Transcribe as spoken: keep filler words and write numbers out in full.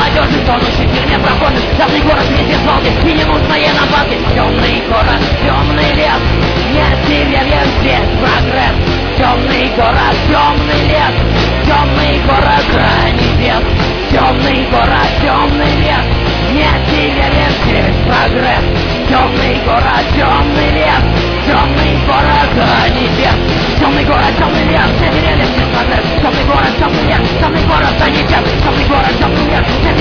молодежи, тонущий в тюрьме проходит. Темный город, везде свалки и ненужные нападки. Темный город, темный лес, нет деревьев, здесь прогресс. Темный город, темный лес, темный город, край небес. Темный город, темный лес, нет деревьев, здесь прогресс. Темный город, темный лес, темный город, край небес. Темный город, темный лес, все деревья, здесь прогресс. Темный город, темный лес, темный город, край небес. Темный город, темный лес,